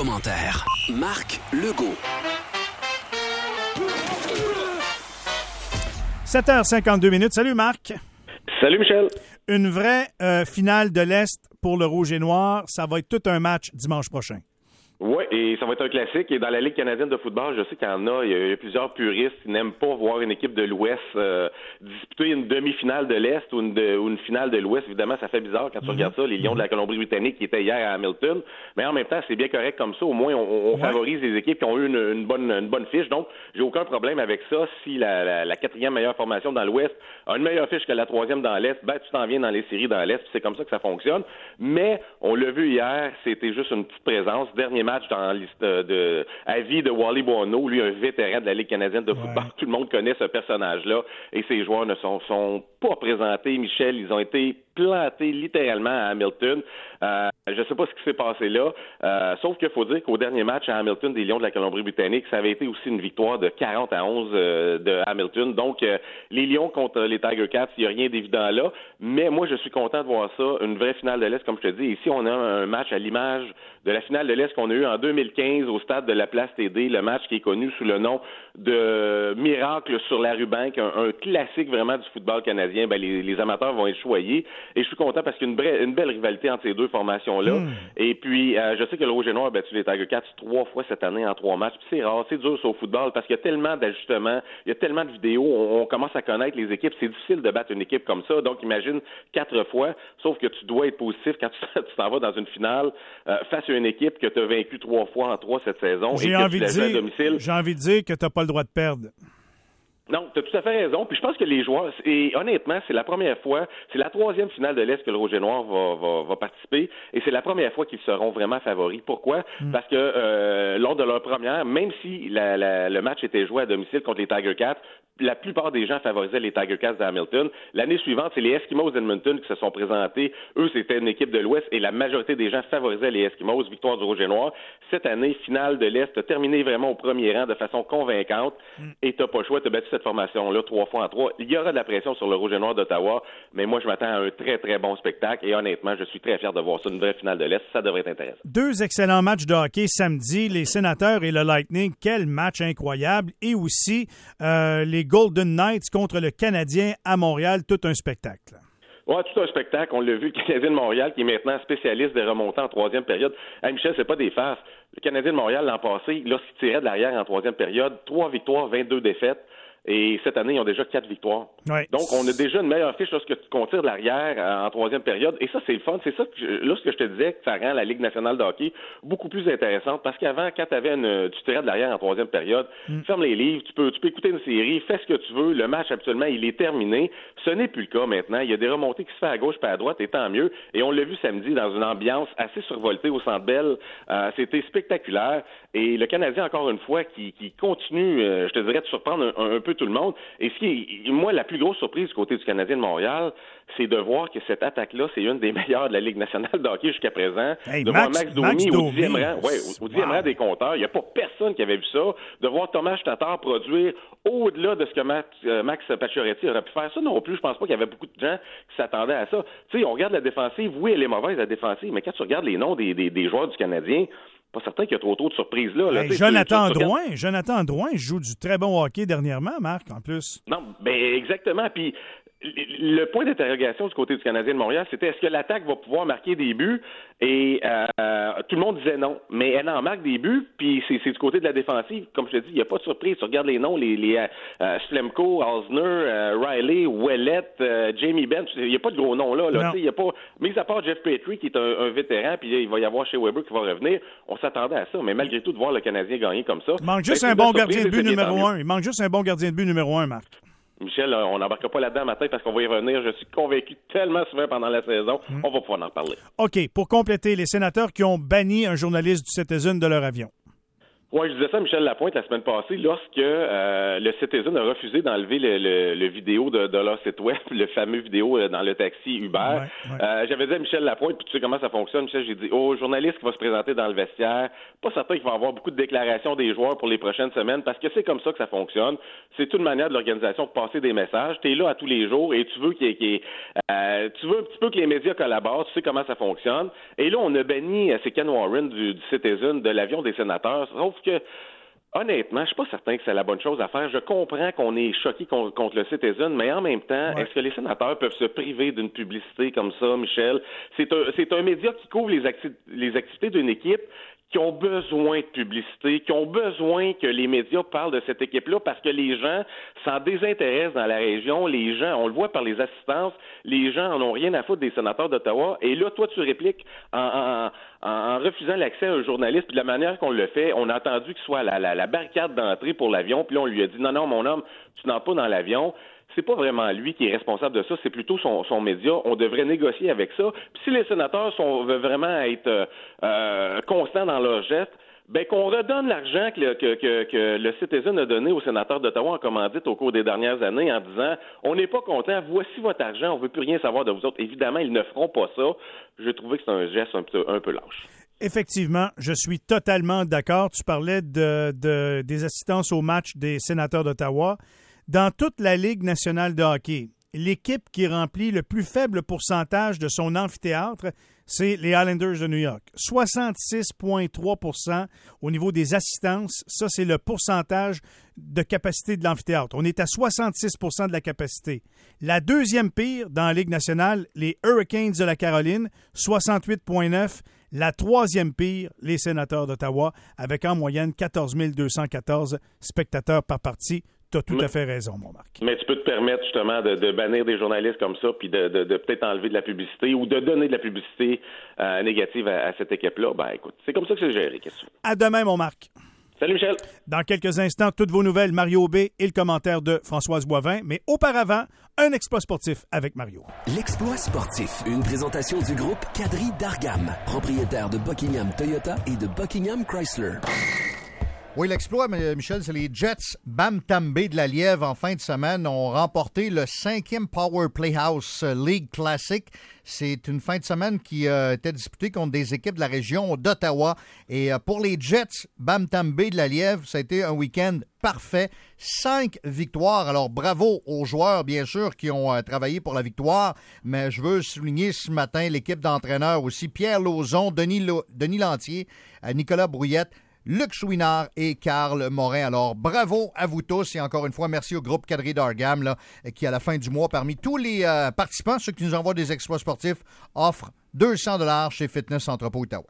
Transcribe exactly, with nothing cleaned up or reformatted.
commentaires, Marc Legault. sept heures cinquante-deux minutes. Salut Marc. Salut Michel. Une vraie euh, finale de l'Est pour le Rouge et Noir. Ça va être tout un match dimanche prochain. Oui, et ça va être un classique. Et dans la Ligue canadienne de football, je sais qu'il y en a, il y a plusieurs puristes qui n'aiment pas voir une équipe de l'Ouest euh, disputer une demi-finale de l'Est ou une, de, ou une finale de l'Ouest. Évidemment, ça fait bizarre quand tu mm-hmm. regardes ça, les Lions de la Colombie-Britannique qui étaient hier à Hamilton. Mais en même temps, c'est bien correct comme ça. Au moins, on, on ouais. favorise les équipes qui ont eu une, une, bonne, une bonne fiche. Donc, j'ai aucun problème avec ça. Si la, la, la quatrième meilleure formation dans l'Ouest a une meilleure fiche que la troisième dans l'Est, ben tu t'en viens dans les séries dans l'Est. C'est comme ça que ça fonctionne. Mais, on l'a vu hier, c'était juste une petite présence. Dernier match dans liste de avis de Wally Buono, lui un vétéran de la Ligue canadienne de football. Ouais. Tout le monde connaît ce personnage-là et ces joueurs ne sont, sont pas présentés, Michel. Ils ont été plantés littéralement à Hamilton. Euh, je ne sais pas ce qui s'est passé là, euh, sauf qu'il faut dire qu'au dernier match à Hamilton des Lions de la Colombie-Britannique, ça avait été aussi une victoire de quarante à onze euh, de Hamilton. Donc, euh, les Lions contre les Tiger Cats, il n'y a rien d'évident là. Mais moi, je suis content de voir ça, une vraie finale de l'Est, comme je te dis. Ici, on a un match à l'image de la finale de l'Est qu'on a eue en deux mille quinze au stade de la Place T D, le match qui est connu sous le nom de Miracle sur la Rubank, un, un classique vraiment du football canadien. Ben, les, les amateurs vont être choyés. Et je suis content parce qu'il y a une, bre- une belle rivalité entre ces deux formations-là. Mmh. Et puis, euh, je sais que le Rouge et Noir a battu les Tiger Cats trois fois cette année en trois matchs. Puis c'est rare, c'est dur sur le football parce qu'il y a tellement d'ajustements, il y a tellement de vidéos, on, on commence à connaître les équipes. C'est difficile de battre une équipe comme ça. Donc, imagine quatre fois, sauf que tu dois être positif quand tu, tu t'en vas dans une finale euh, face à une équipe que tu as vaincu trois fois en trois cette saison. J'ai et que envie tu de dire, à domicile. J'ai envie de dire que tu n'as pas le droit de perdre. Non, tu as tout à fait raison. Puis je pense que les joueurs, et honnêtement, c'est la première fois, c'est la troisième finale de l'Est que le Rouge et Noir va, va, va participer, et c'est la première fois qu'ils seront vraiment favoris. Pourquoi? Mm. Parce que euh, lors de leur première, même si la, la, le match était joué à domicile contre les Tiger Cats, la plupart des gens favorisaient les Tiger Cats de Hamilton. L'année suivante, c'est les Eskimos d'Edmonton qui se sont présentés. Eux, c'était une équipe de l'Ouest et la majorité des gens favorisaient les Eskimos. Victoire du Rouge et Noir. Cette année, finale de l'Est, t'as terminé vraiment au premier rang de façon convaincante mm. et t'as pas le choix, t'as battu cette formation-là trois fois en trois. Il y aura de la pression sur le Rouge et Noir d'Ottawa, mais moi, je m'attends à un très, très bon spectacle et honnêtement, je suis très fier de voir ça, une vraie finale de l'Est. Ça devrait être intéressant. Deux excellents matchs de hockey samedi, les Sénateurs et le Lightning. Quel match incroyable! Et aussi, euh, les Golden Knights contre le Canadien à Montréal, tout un spectacle. Oui, tout un spectacle. On l'a vu, le Canadien de Montréal, qui est maintenant spécialiste des remontées en troisième période. Hey, Michel, c'est pas des farces. Le Canadien de Montréal, l'an passé, lorsqu'il tirait de l'arrière en troisième période, trois victoires, vingt-deux défaites. Et cette année, ils ont déjà quatre victoires. Ouais. Donc, on a déjà une meilleure fiche lorsque tu tires de l'arrière en troisième période. Et ça, c'est le fun. C'est ça que je, là, ce que je te disais, que ça rend la Ligue nationale de hockey beaucoup plus intéressante. Parce qu'avant, quand t'avais une, tu tirais de l'arrière en troisième période, mm. ferme les livres, tu peux, tu peux écouter une série, fais ce que tu veux. Le match, absolument, il est terminé. Ce n'est plus le cas maintenant. Il y a des remontées qui se font à gauche et à droite, et tant mieux. Et on l'a vu samedi dans une ambiance assez survoltée au Centre Bell. Euh, c'était spectaculaire. Et le Canadien, encore une fois, qui, qui continue, euh, je te dirais, de surprendre un, un peu tout le monde. Et ce qui est, moi, la plus grosse surprise du côté du Canadien de Montréal, c'est de voir que cette attaque-là, c'est une des meilleures de la Ligue nationale de hockey jusqu'à présent. Hey, de Max, voir Max Domi, Max au Domi. dixième rang, ouais, au, au dixième wow. rang des compteurs. Il n'y a pas personne qui avait vu ça. De voir Thomas Tatar produire au-delà de ce que Max, euh, Max Pacioretty aurait pu faire. Ça non plus, je pense pas qu'il y avait beaucoup de gens qui s'attendaient à ça. Tu sais, on regarde la défensive. Oui, elle est mauvaise, la défensive, mais quand tu regardes les noms des, des, des joueurs du Canadien, pas certain qu'il y a trop, trop de surprises là. là hey, Jonathan Drouin, Jonathan Drouin joue du très bon hockey dernièrement, Marc, en plus. Non, ben exactement. Puis le point d'interrogation du côté du Canadien de Montréal, c'était est-ce que l'attaque va pouvoir marquer des buts? Et euh, tout le monde disait non. Mais elle en marque des buts, puis c'est, c'est du côté de la défensive. Comme je te dis, il n'y a pas de surprise. Tu regardes les noms, les, les euh, Slemko, Osner, euh, Riley, Ouellette, euh, Jamie Benn. Il n'y a pas de gros noms là. là il y a pas, mis à part Jeff Petrie, qui est un, un vétéran, puis il va y avoir Shea Weber qui va revenir. On s'attendait à ça. Mais malgré tout, de voir le Canadien gagner comme ça. Il manque juste un bon gardien de but numéro un. Il manque juste un bon gardien de but numéro un, Marc. Michel, on n'embarquera pas là-dedans matin parce qu'on va y revenir. Je suis convaincu tellement souvent pendant la saison. Mmh. On va pouvoir en parler. OK. Pour compléter, les Sénateurs qui ont banni un journaliste du Citizen de leur avion. Oui, je disais ça à Michel Lapointe la semaine passée lorsque euh, le Citizen a refusé d'enlever le, le, le vidéo de, de leur site web, le fameux vidéo euh, dans le taxi Uber. Ouais, ouais. Euh, j'avais dit à Michel Lapointe, puis tu sais comment ça fonctionne, Michel, j'ai dit au journaliste qui va se présenter dans le vestiaire, pas certain qu'il va avoir beaucoup de déclarations des joueurs pour les prochaines semaines, parce que c'est comme ça que ça fonctionne. C'est une manière de l'organisation de passer des messages. Tu es là à tous les jours et tu veux qu'il y ait, qu'il y ait, euh, tu veux un petit peu que les médias collaborent, tu sais comment ça fonctionne. Et là, on a banni euh, c'est Ken Warren du, du Citizen de l'avion des sénateurs, sauf que honnêtement, je suis pas certain que c'est la bonne chose à faire. Je comprends qu'on est choqué contre le Citizen, mais en même temps, ouais. Est-ce que les sénateurs peuvent se priver d'une publicité comme ça, Michel? C'est un, c'est un média qui couvre les, acti- les activités d'une équipe qui ont besoin de publicité, qui ont besoin que les médias parlent de cette équipe-là parce que les gens s'en désintéressent dans la région. Les gens, on le voit par les assistances, les gens en ont rien à foutre des sénateurs d'Ottawa. Et là, toi, tu répliques en, en, en refusant l'accès à un journaliste. Puis de la manière qu'on le fait, on a entendu qu'il soit la, la, la barricade d'entrée pour l'avion. Puis là, on lui a dit, non, non, mon homme, tu n'entres pas dans l'avion. C'est pas vraiment lui qui est responsable de ça, c'est plutôt son, son média. On devrait négocier avec ça. Puis si les sénateurs sont, veulent vraiment être euh, euh, constants dans leurs gestes, ben qu'on redonne l'argent que le, que, que, que le Citizen a donné aux sénateurs d'Ottawa en commandite au cours des dernières années en disant « On n'est pas content, voici votre argent, on veut plus rien savoir de vous autres. » Évidemment, ils ne feront pas ça. J'ai trouvé que c'est un geste un peu, un peu lâche. Effectivement, je suis totalement d'accord. Tu parlais de, de, des assistances au match des sénateurs d'Ottawa. Dans toute la Ligue nationale de hockey, l'équipe qui remplit le plus faible pourcentage de son amphithéâtre, c'est les Islanders de New York. soixante-six virgule trois pour cent au niveau des assistances. Ça, c'est le pourcentage de capacité de l'amphithéâtre. On est à soixante-six pour cent de la capacité. La deuxième pire dans la Ligue nationale, les Hurricanes de la Caroline, soixante-huit virgule neuf. La troisième pire, les Sénateurs d'Ottawa, avec en moyenne quatorze mille deux cent quatorze spectateurs par partie. Tu as tout mais, à fait raison, mon Marc. Mais tu peux te permettre justement de, de bannir des journalistes comme ça, puis de, de, de peut-être enlever de la publicité ou de donner de la publicité euh, négative à, à cette équipe-là. Ben écoute, c'est comme ça que c'est géré. Qu'est-ce que tu veux? À demain, mon Marc. Salut, Michel. Dans quelques instants, toutes vos nouvelles, Mario B et le commentaire de Françoise Boivin. Mais auparavant, un exploit sportif avec Mario. L'exploit sportif, une présentation du groupe Quadri Dargam, propriétaire de Buckingham Toyota et de Buckingham Chrysler. Oui, l'exploit, Michel, c'est les Jets Bam-Tam Bay de la Lièvre en fin de semaine ont remporté le cinquième Power Playhouse League Classic. C'est une fin de semaine qui euh, était disputée contre des équipes de la région d'Ottawa. Et euh, pour les Jets Bam-Tam Bay de la Lièvre, ça a été un week-end parfait. Cinq victoires. Alors, bravo aux joueurs, bien sûr, qui ont euh, travaillé pour la victoire. Mais je veux souligner ce matin l'équipe d'entraîneurs aussi. Pierre Lauzon, Denis, Lo- Denis Lantier, euh, Nicolas Brouillette, Luc Chouinard et Carl Morin. Alors, bravo à vous tous et encore une fois, merci au groupe Quadri Dargam là, qui, à la fin du mois, parmi tous les euh, participants, ceux qui nous envoient des exploits sportifs, offre deux cents dollars chez Fitness Entrepôt Outaouais.